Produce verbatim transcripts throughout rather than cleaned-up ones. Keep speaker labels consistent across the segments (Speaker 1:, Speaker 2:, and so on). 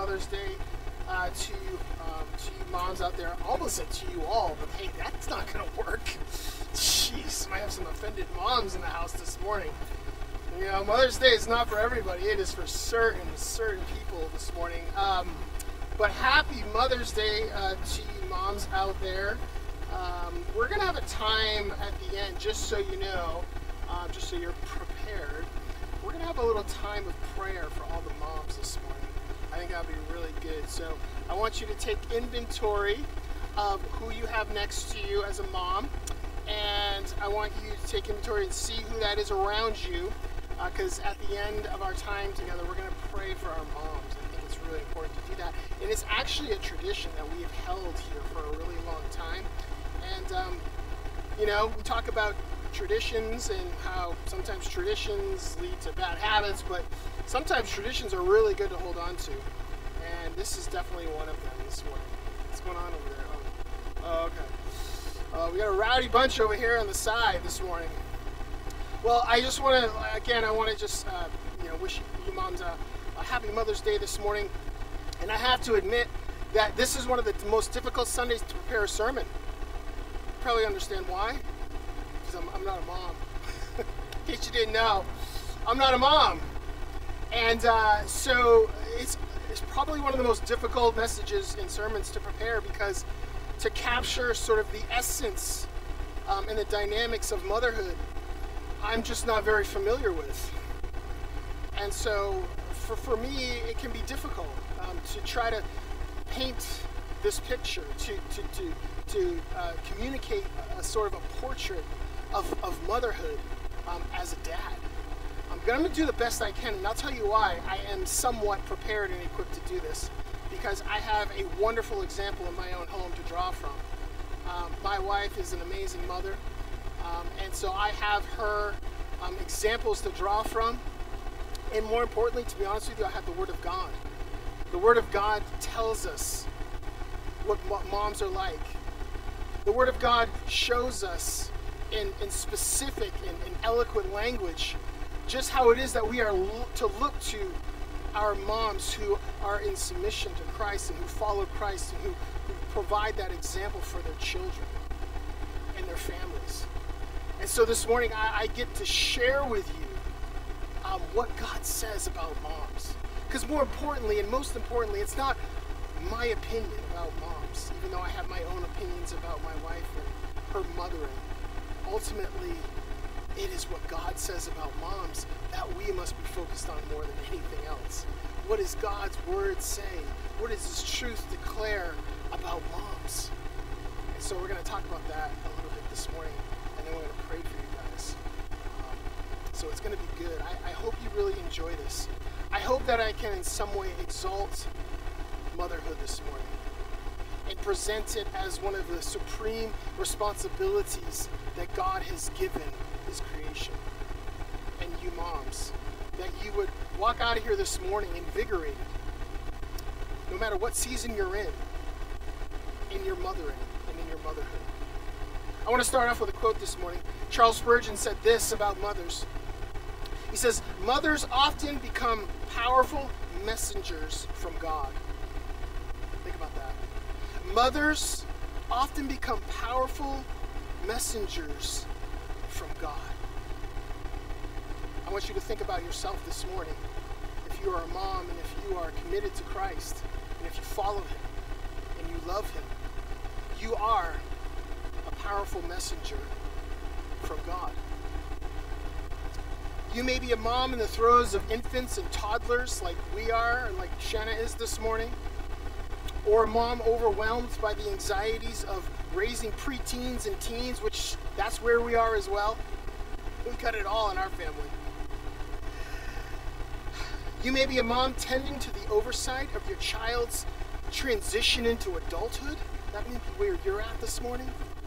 Speaker 1: Mother's Day uh, to um, to you moms out there. I almost said to you all, but hey, that's not going to work. Jeez, might have some offended moms in the house this morning. You know, Mother's Day is not for everybody. It is for certain, certain people this morning. Um, but happy Mother's Day uh, to you moms out there. Um, we're going to have a time at the end, just so you know, uh, just so you're prepared. We're going to have a little time of prayer for all the moms this morning. I think that'll be really good. So I want you to take inventory of who you have next to you as a mom. And I want you to take inventory and see who that is around you. Because uh, at the end of our time together, we're going to pray for our moms. I think it's really important to do that. And it's actually a tradition that we have held here for a really long time. And, um, you know, we talk about traditions and how sometimes traditions lead to bad habits, but sometimes traditions are really good to hold on to. And this is definitely one of them this morning. What's going on over there? Oh, oh okay. Uh, we got a rowdy bunch over here on the side this morning. Well, I just want to, again, I want to just, uh, you know, wish you moms a, a happy Mother's Day this morning. And I have to admit that this is one of the most difficult Sundays to prepare a sermon. You probably understand why. Because I'm, I'm not a mom. In case you didn't know, I'm not a mom. And uh, so it's, it's probably one of the most difficult messages in sermons to prepare, because to capture sort of the essence um, and the dynamics of motherhood, I'm just not very familiar with. And so for, for me, it can be difficult um, to try to paint this picture, to, to, to, to uh, communicate a, a sort of a portrait of, of motherhood um, as a dad. I'm going to do the best I can, and I'll tell you why I am somewhat prepared and equipped to do this, because I have a wonderful example in my own home to draw from. Um, my wife is an amazing mother. Um, and so I have her um, examples to draw from. And more importantly, to be honest with you, I have the Word of God. The Word of God tells us what, what moms are like. The Word of God shows us in, in specific and in, in eloquent language just how it is that we are lo- to look to our moms who are in submission to Christ and who follow Christ and who, who provide that example for their children and their families. And so this morning, I, I get to share with you um, what God says about moms. Because more importantly, and most importantly, it's not my opinion about moms, even though I have my own opinions about my wife and her mothering. Ultimately, it is what God says about moms that we must be focused on more than anything else. What does God's Word say? What does His truth declare about moms? And so we're going to talk about that a little bit this morning. And then we're going to pray for you guys. Um, so it's going to be good. I, I hope you really enjoy this. I hope that I can in some way exalt motherhood this morning and present it as one of the supreme responsibilities that God has given His creation. And you moms, that you would walk out of here this morning invigorated, no matter what season you're in, in your mothering and in your motherhood. I want to start off with a quote this morning. Charles Spurgeon said this about mothers. He says, "Mothers often become powerful messengers from God." Think about that. Mothers often become powerful messengers from God. I want you to think about yourself this morning. If you are a mom and if you are committed to Christ, and if you follow Him and you love Him, you are a powerful messenger from God. You may be a mom in the throes of infants and toddlers like we are, and like Shanna is this morning, or a mom overwhelmed by the anxieties of raising preteens and teens, which that's where we are as well. We got it all in our family. You may be a mom tending to the oversight of your child's transition into adulthood. That may be where you're at this morning.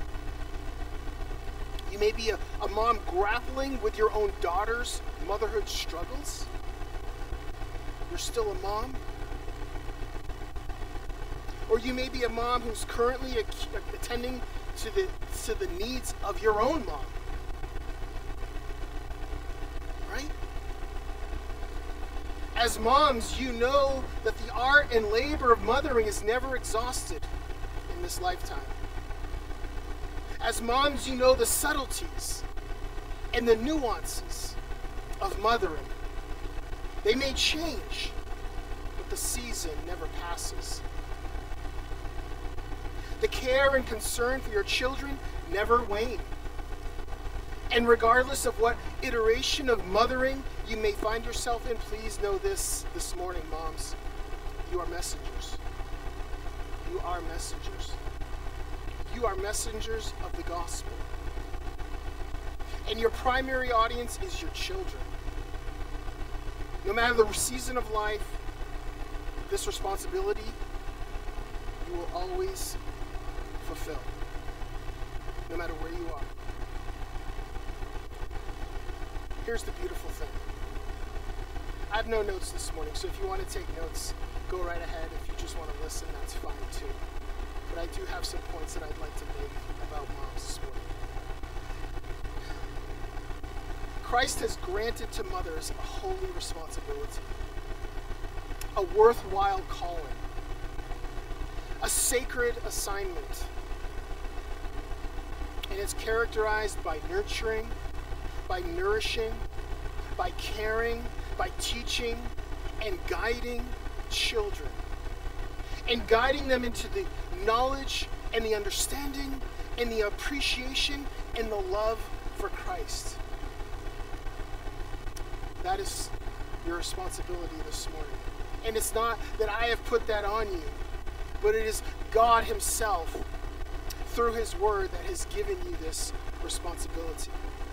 Speaker 1: You may be a, a mom grappling with your own daughter's motherhood struggles. You're still a mom. Or you may be a mom who's currently a, attending to the, to the needs of your own mom. Right? As moms, you know that the art and labor of mothering is never exhausted in this lifetime. As moms, you know the subtleties and the nuances of mothering. They may change, but the season never passes. The care and concern for your children never wane. And regardless of what iteration of mothering you may find yourself in, please know this this morning, moms. You are messengers. You are messengers. You are messengers of the gospel. And your primary audience is your children. No matter the season of life, this responsibility you will always fulfill, no matter where you are. Here's the beautiful thing. I have no notes this morning, so if you want to take notes, go right ahead. If you just want to listen, that's fine too. But I do have some points that I'd like to make about moms this morning. Christ has granted to mothers a holy responsibility, a worthwhile calling, a sacred assignment. And it's characterized by nurturing, by nourishing, by caring, by teaching, and guiding children. And guiding them into the knowledge and the understanding and the appreciation and the love for Christ. That is your responsibility this morning. And it's not that I have put that on you, but it is God Himself, through His Word, that has given you this responsibility.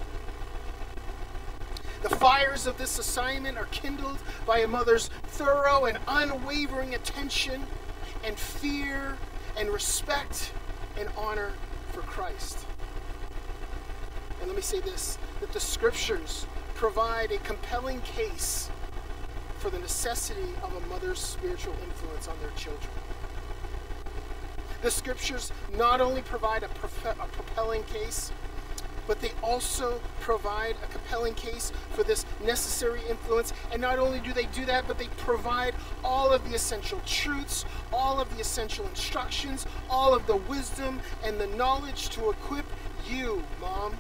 Speaker 1: The fires of this assignment are kindled by a mother's thorough and unwavering attention and fear and respect and honor for Christ. And let me say this, that the Scriptures provide a compelling case for the necessity of a mother's spiritual influence on their children. The Scriptures not only provide a, prof- a propelling case, but they also provide a compelling case for this necessary influence. And not only do they do that, but they provide all of the essential truths, all of the essential instructions, all of the wisdom and the knowledge to equip you, mom,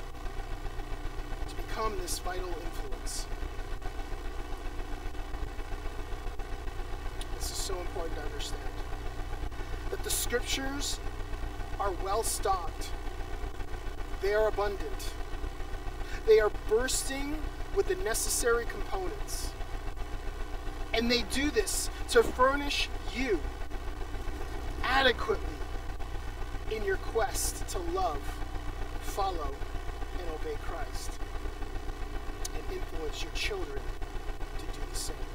Speaker 1: to become this vital influence. This is so important to understand. That the Scriptures are well stocked. They are abundant. They are bursting with the necessary components. And they do this to furnish you adequately in your quest to love, follow, and obey Christ. And influence your children to do the same.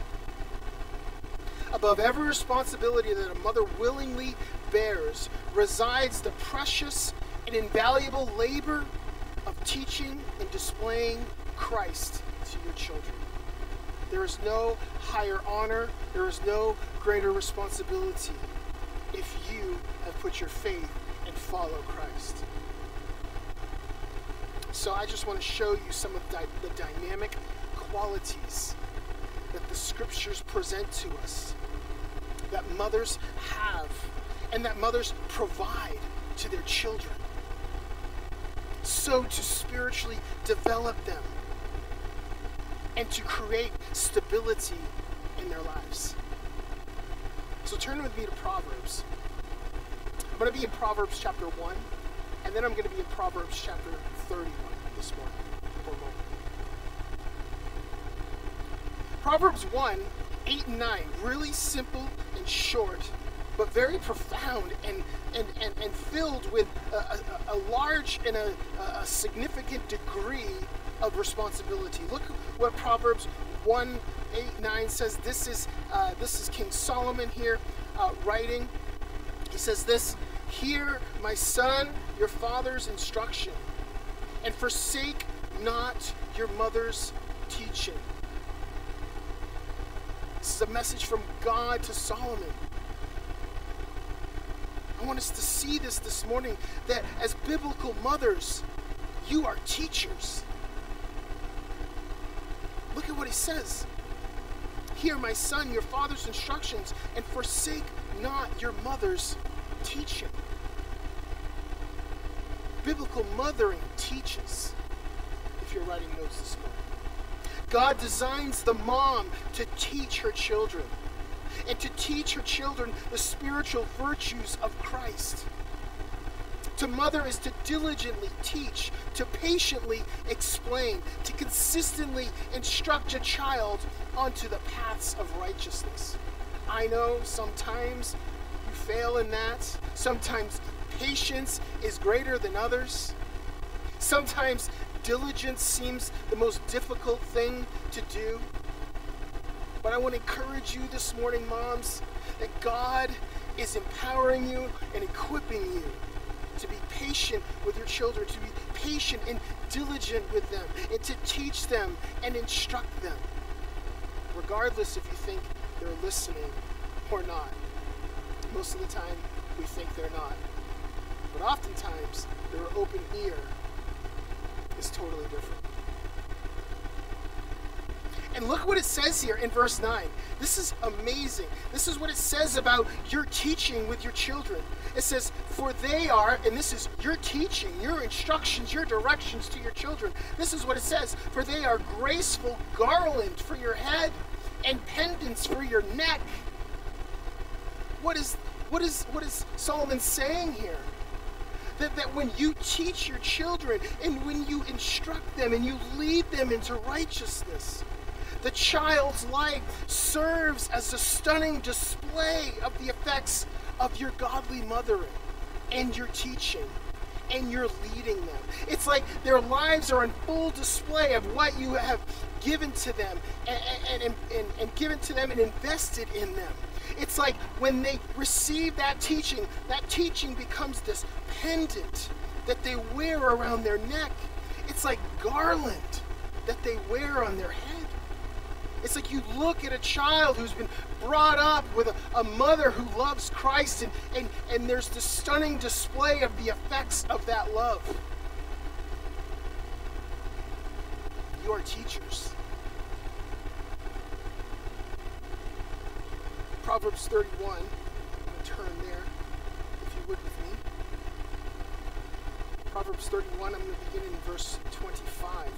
Speaker 1: Above every responsibility that a mother willingly bears resides the precious and invaluable labor of teaching and displaying Christ to your children. There is no higher honor, there is no greater responsibility if you have put your faith and follow Christ. So I just want to show you some of the, the dynamic qualities that the Scriptures present to us, that mothers have, and that mothers provide to their children, so to spiritually develop them and to create stability in their lives. So turn with me to Proverbs. I'm going to be in Proverbs chapter one, and then I'm going to be in Proverbs chapter thirty-one this morning for a moment. Proverbs one, eight and nine, really simple and short, but very profound and and, and, and filled with a, a, a large and a, a significant degree of responsibility. Look what Proverbs one, eight, nine says. This is uh, this is King Solomon here uh, writing. He says this: "Hear, my son, your father's instruction, and forsake not your mother's teaching." This is a message from God to Solomon. I want us to see this this morning, that as biblical mothers, you are teachers. Look at what he says. Hear, my son, your father's instructions, and forsake not your mother's teaching. Biblical mothering teaches, if you're writing notes this morning. God designs the mom to teach her children and to teach her children the spiritual virtues of Christ. To mother is to diligently teach, to patiently explain, to consistently instruct a child onto the paths of righteousness. I know sometimes you fail in that. Sometimes patience is greater than others. Sometimes diligence seems the most difficult thing to do. But I want to encourage you this morning, moms, that God is empowering you and equipping you to be patient with your children, to be patient and diligent with them, and to teach them and instruct them, regardless if you think they're listening or not. Most of the time, we think they're not. But oftentimes, their open ear is totally different. And look what it says here in verse nine. This is amazing. This is what it says about your teaching with your children. It says, for they are, and this is your teaching, your instructions, your directions to your children. This is what it says, for they are graceful garland for your head and pendants for your neck. What is, what is, what is Solomon saying here? That, that when you teach your children and when you instruct them and you lead them into righteousness, the child's life serves as a stunning display of the effects of your godly mothering and your teaching and your leading them. It's like their lives are on full display of what you have given to them and, and, and, and, and given to them and invested in them. It's like when they receive that teaching, that teaching becomes this pendant that they wear around their neck. It's like garland that they wear on their head. It's like you look at a child who's been brought up with a, a mother who loves Christ, and, and, and there's this stunning display of the effects of that love. You are teachers. Proverbs thirty-one, I'm going to turn there, if you would with me. Proverbs thirty-one, I'm going to begin in verse twenty-five.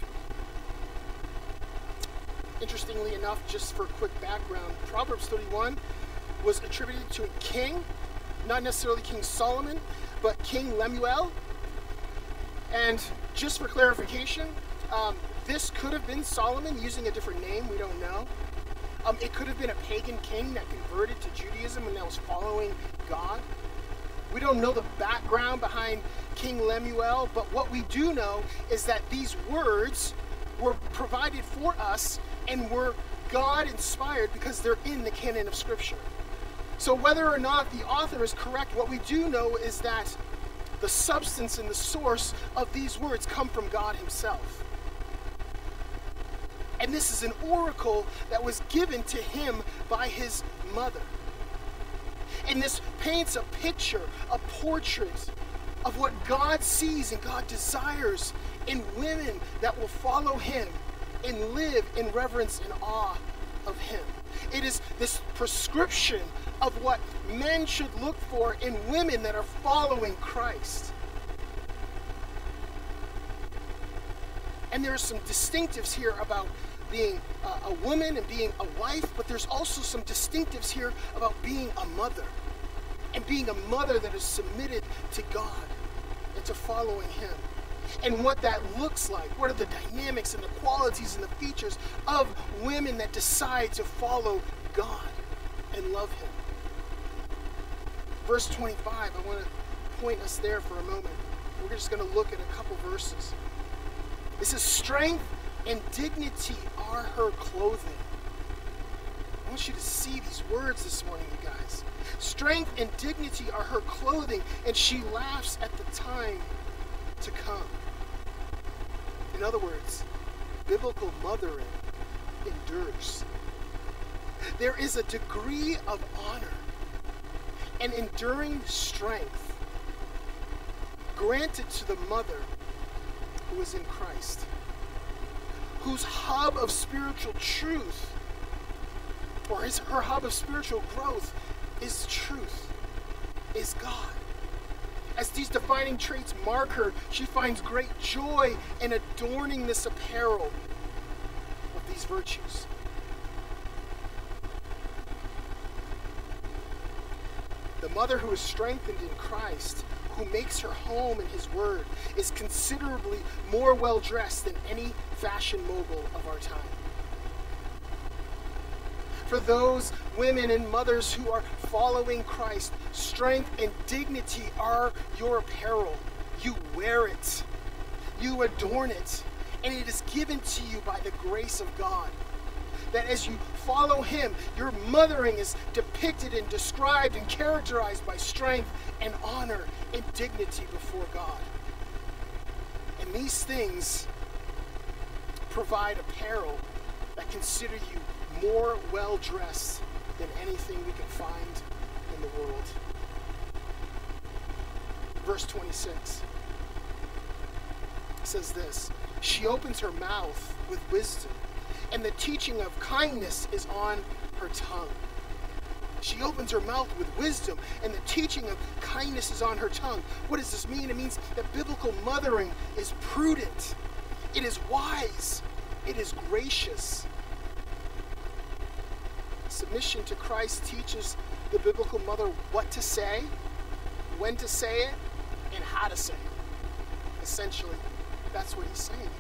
Speaker 1: Interestingly enough, just for a quick background, Proverbs thirty-one was attributed to a king, not necessarily King Solomon, but King Lemuel. And just for clarification, um, this could have been Solomon using a different name, we don't know. Um, it could have been a pagan king that converted to Judaism and that was following God. We don't know the background behind King Lemuel, but what we do know is that these words were provided for us and were God-inspired because they're in the canon of Scripture. So whether or not the author is correct, what we do know is that the substance and the source of these words come from God himself. And this is an oracle that was given to him by his mother. And this paints a picture, a portrait of what God sees and God desires in women that will follow him and live in reverence and awe of him. It is this prescription of what men should look for in women that are following Christ. And there are some distinctives here about being a, a woman and being a wife, but there's also some distinctives here about being a mother and being a mother that is submitted to God and to following him. And what that looks like, what are the dynamics and the qualities and the features of women that decide to follow God and love him. Verse twenty-five, I want to point us there for a moment. We're just going to look at a couple verses. It says, strength and dignity are her clothing. I want you to see these words this morning, you guys. Strength and dignity are her clothing, and she laughs at the time to come. In other words, biblical mothering endures. There is a degree of honor and enduring strength granted to the mother who is in Christ, whose hub of spiritual truth or his, her hub of spiritual growth is truth, is God. As these defining traits mark her, she finds great joy in adorning this apparel of these virtues. The mother who is strengthened in Christ, who makes her home in his word, is considerably more well-dressed than any fashion mogul of our time. For those women and mothers who are following Christ, strength and dignity are your apparel. You wear it. You adorn it. And it is given to you by the grace of God. That as you follow him, your mothering is depicted and described and characterized by strength and honor and dignity before God. And these things provide apparel that consider you more well-dressed than anything we can find in the world. Verse twenty-six says this, she opens her mouth with wisdom, and the teaching of kindness is on her tongue. She opens her mouth with wisdom, and the teaching of kindness is on her tongue. What does this mean? It means that biblical mothering is prudent. It is wise. It is gracious. Submission to Christ teaches the biblical mother what to say, when to say it, and how to say it. Essentially, that's what he's saying here.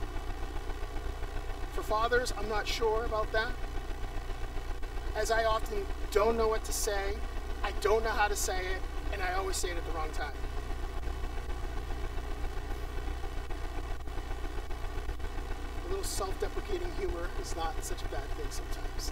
Speaker 1: For fathers, I'm not sure about that. As I often don't know what to say, I don't know how to say it, and I always say it at the wrong time. A little self-deprecating humor is not such a bad thing sometimes.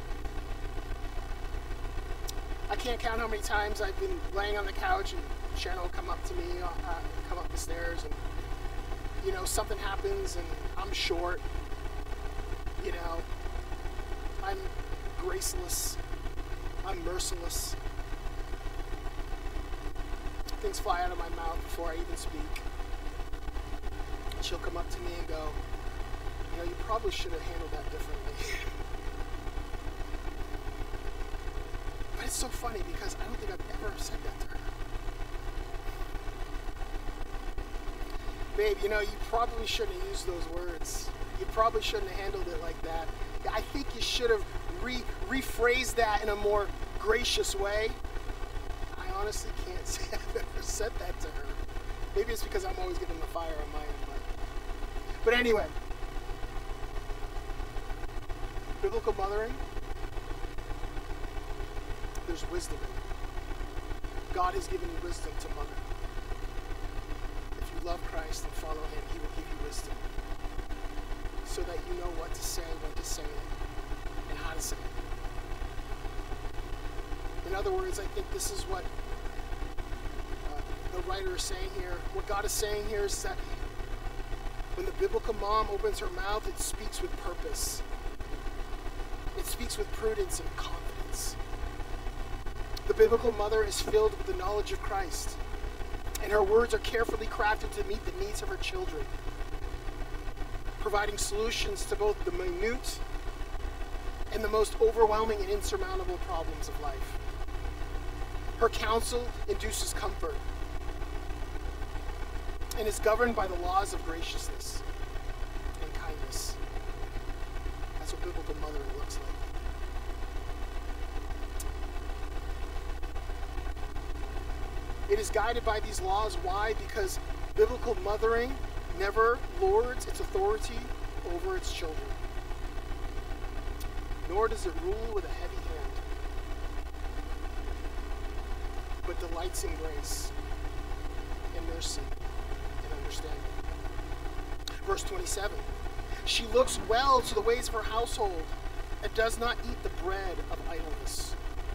Speaker 1: I can't count how many times I've been laying on the couch and Sharon will come up to me, uh, come up the stairs, and, you know, something happens and I'm short. You know, I'm graceless. I'm merciless. Things fly out of my mouth before I even speak. And she'll come up to me and go, you know, you probably should have handled that differently. But it's so funny because I don't think I've ever said that to her. Babe, you know, you probably shouldn't have used those words. You probably shouldn't have handled it like that. I think you should have re- rephrased that in a more gracious way. I honestly can't say I've ever said that to her. Maybe it's because I'm always getting the fire on my end. But, but anyway, biblical mothering, there's wisdom in it. God has given you wisdom to mother. If you love Christ and follow him, he will give you wisdom so that you know what to say, when to say it, and how to say it. In other words, I think this is what uh, the writer is saying here. What God is saying here is that when the biblical mom opens her mouth, it speaks with purpose. It speaks with prudence and confidence. The biblical mother is filled with the knowledge of Christ, and her words are carefully crafted to meet the needs of her children, providing solutions to both the minute and the most overwhelming and insurmountable problems of life. Her counsel induces comfort and is governed by the laws of graciousness and kindness. That's what biblical mothering looks like. It is guided by these laws. Why? Because biblical mothering never lords its authority over its children, nor does it rule with a heavy hand, but delights in grace and mercy and understanding. Verse twenty-seven, she looks well to the ways of her household and does not eat the bread of idleness.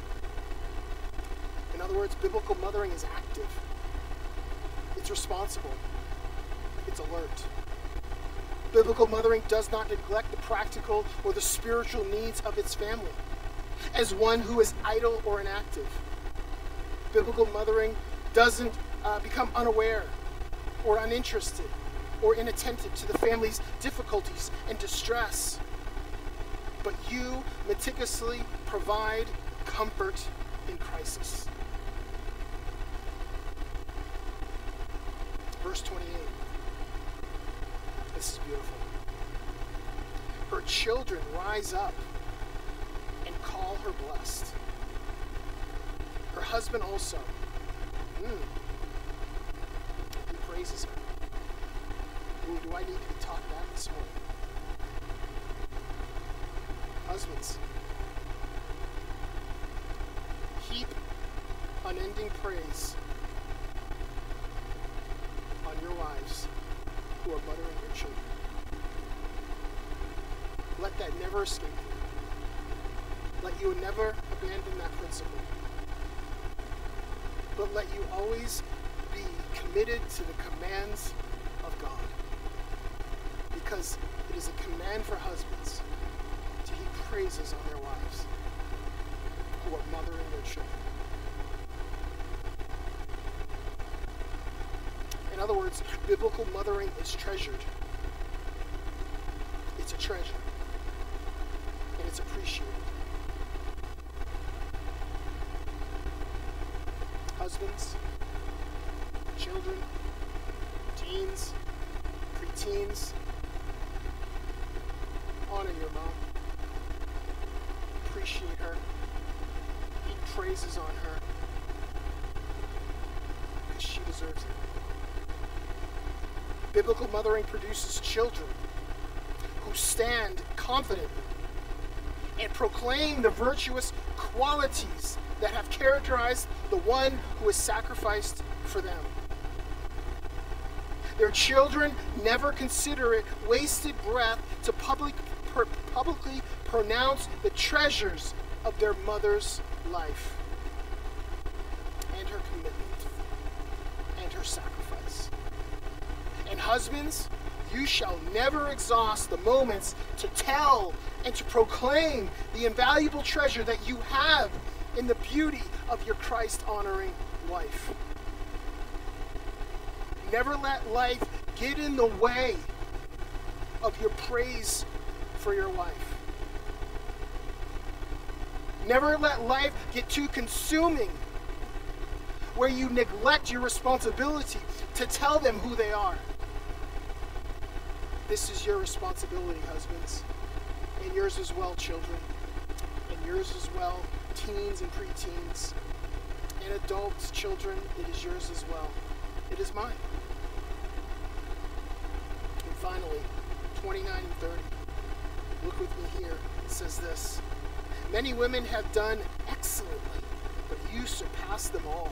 Speaker 1: In other words, biblical mothering is active. It's responsible. It's alert. Biblical mothering does not neglect the practical or the spiritual needs of its family as one who is idle or inactive. Biblical mothering doesn't uh, become unaware or uninterested or inattentive to the family's difficulties and distress, but you meticulously provide comfort in crisis. Verse twenty-eight. This is beautiful. Her children rise up and call her blessed. Her husband also. Mm, he praises her. Ooh, do I need to be taught that this morning? Husbands, heap unending praise on your wives who are mothering your children. Let that never escape you. Let you never abandon that principle. But let you always be committed to the commands of God. Because it is a command for husbands to heap praises on their wives who are mothering their children. In other words, biblical mothering is treasured. It's a treasure. And it's appreciated. Husbands, children, teens, preteens, honor your mom. Appreciate her. Heap praises on her. Because she deserves it. Biblical mothering produces children who stand confidently and proclaim the virtuous qualities that have characterized the one who is sacrificed for them. Their children never consider it wasted breath to public, per, publicly pronounce the treasures of their mother's life and her commitment and her sacrifice. And husbands, you shall never exhaust the moments to tell and to proclaim the invaluable treasure that you have in the beauty of your Christ-honoring wife. Never let life get in the way of your praise for your wife. Never let life get too consuming where you neglect your responsibility to tell them who they are. This is your responsibility, husbands, and yours as well, children, and yours as well, teens and preteens, and adults, children. It is yours as well. It is mine. And finally, twenty-nine and thirty. Look with me here. It says this. Many women have done excellently, but you surpass them all.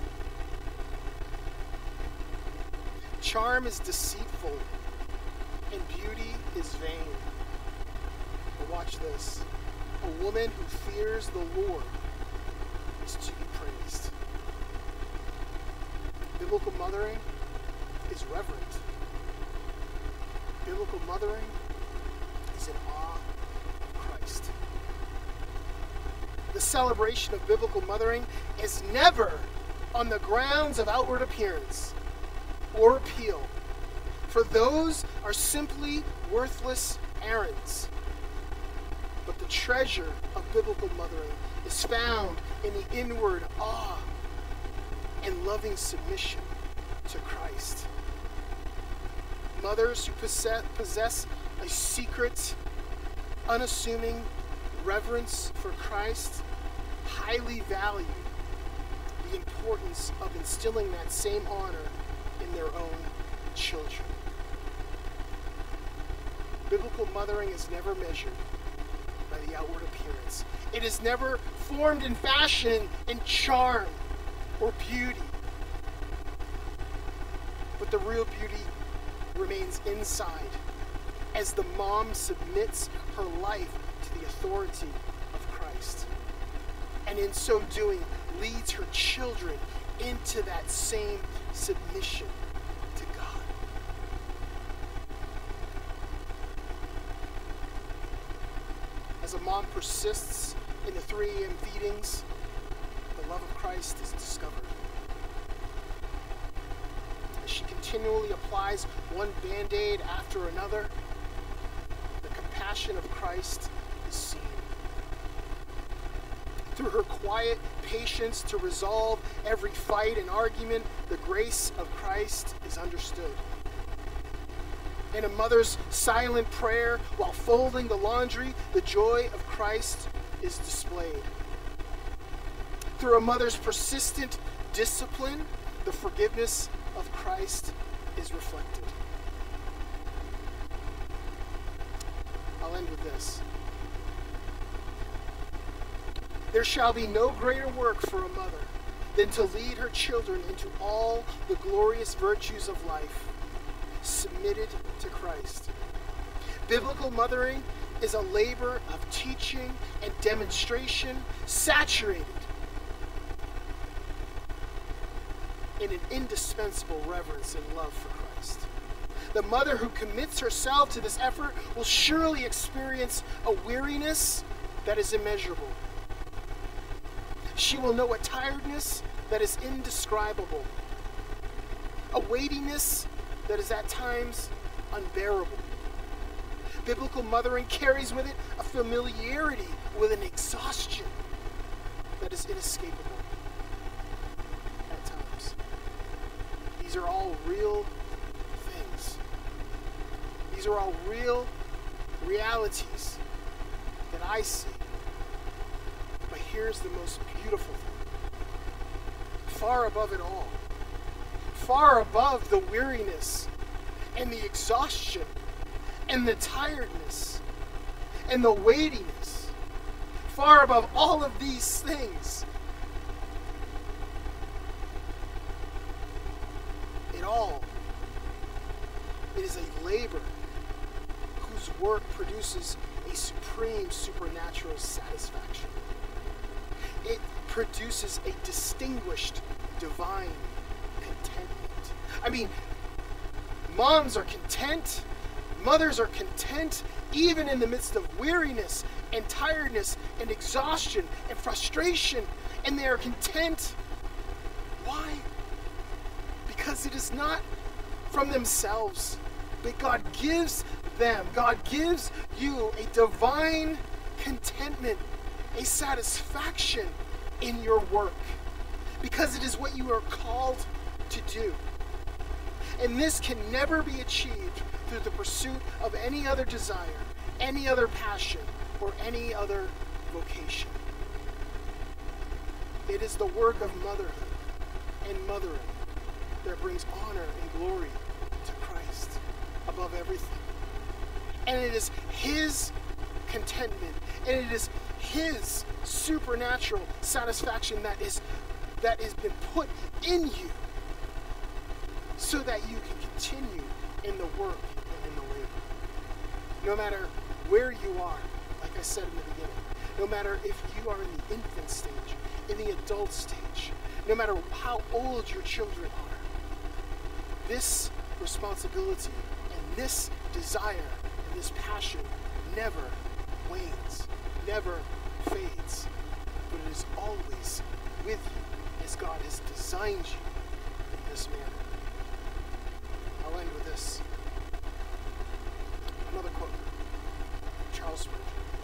Speaker 1: Charm is deceitful, and beauty is vain. But watch this. A woman who fears the Lord is to be praised. Biblical mothering is reverent. Biblical mothering is in awe of Christ. The celebration of biblical mothering is never on the grounds of outward appearance or appeal, for those are simply worthless errands. But the treasure of biblical mothering is found in the inward awe and loving submission to Christ. Mothers who possess, possess a secret, unassuming reverence for Christ highly value the importance of instilling that same honor in their own children. Biblical mothering is never measured by the outward appearance. It is never formed in fashion and charm or beauty. But the real beauty remains inside as the mom submits her life to the authority of Christ. And in so doing, leads her children into that same submission to God. As a mom persists in the three a.m. feedings, the love of Christ is discovered. As she continually applies one Band-Aid after another, the compassion of Christ is seen. through her quiet patience to resolve every fight and argument, the grace of Christ is understood. In a mother's silent prayer while folding the laundry, the joy of Christ is displayed. Through a mother's persistent discipline, the forgiveness of Christ is reflected. I'll end with this. There shall be no greater work for a mother than to lead her children into all the glorious virtues of life, submitted to Christ. Biblical mothering is a labor of teaching and demonstration, saturated in an indispensable reverence and love for Christ. The mother who commits herself to this effort will surely experience a weariness that is immeasurable. She will know a tiredness that is indescribable, a weightiness that is at times unbearable. Biblical mothering carries with it a familiarity with an exhaustion that is inescapable at times. These are all real things. These are all real realities that I see. But here's the most beautiful thing. Far above it all, far above the weariness and the exhaustion and the tiredness and the weightiness, far above all of these things, it all, it is a labor whose work produces a supreme supernatural satisfaction. It produces a distinguished divine contentment. I mean, moms are content, mothers are content, even in the midst of weariness and tiredness and exhaustion and frustration, and they are content. Why? Because it is not from themselves, but God gives them, God gives you a divine contentment, a satisfaction in your work, because it is what you are called to do. And this can never be achieved through the pursuit of any other desire, any other passion, or any other vocation. It is the work of motherhood and mothering that brings honor and glory to Christ above everything. And it is His contentment, and it is His supernatural satisfaction that is that has been put in you so that you can continue in the work and in the labor. No matter where you are, like I said in the beginning, no matter if you are in the infant stage, in the adult stage, no matter how old your children are, this responsibility and this desire and this passion never wanes, never fades, but it is always with you as God has designed you in this manner. I'll end with this. Another quote. Charles Spurgeon.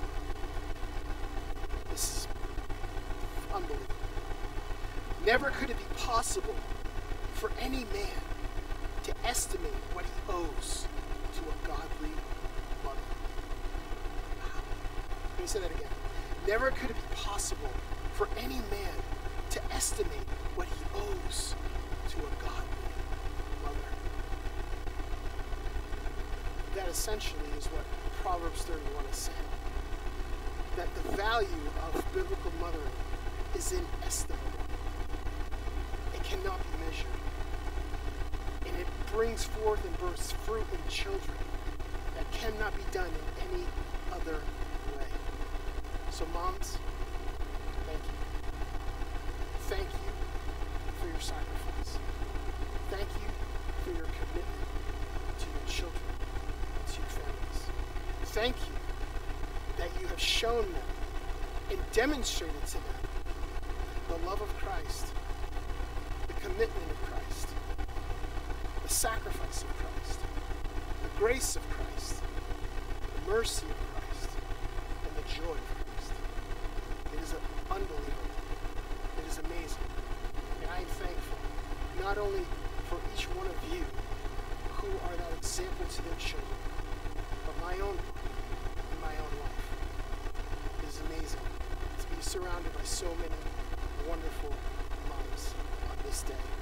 Speaker 1: This is unbelievable. Never could it be possible for any man to estimate what he owes to a godly mother. Wow. Let me say that again. Never could it be possible for any man to estimate what he owes to a godly mother. That essentially is what Proverbs thirty-one is saying. That the value of biblical mothering is inestimable. It cannot be measured. And it brings forth and births fruit in children that cannot be done in any other way. So moms, thank you. Thank you for your sacrifice. Thank you for your commitment to your children and to your families. Thank you that you have shown them and demonstrated to them the love of Christ, the commitment of Christ, the sacrifice of Christ, the grace of Christ, the mercy of Christ, and the joy of Christ. It is a unbelievable. It is amazing. And I am thankful, not only for each one of you who are that example to their children, but my own in my own life. It is amazing to be surrounded by so many wonderful moms on this day.